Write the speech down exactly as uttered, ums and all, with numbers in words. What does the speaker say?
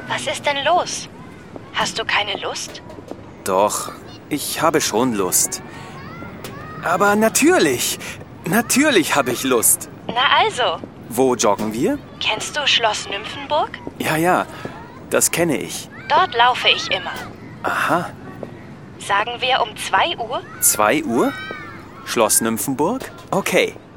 Was ist denn los? Hast du keine Lust? Doch, ich habe schon Lust. Aber natürlich, natürlich habe ich Lust. Na also. Wo joggen wir? Kennst du Schloss Nymphenburg? Ja, ja, das kenne ich. Dort laufe ich immer. Aha. Sagen wir um zwei Uhr? Zwei Uhr? Schloss Nymphenburg? Okay.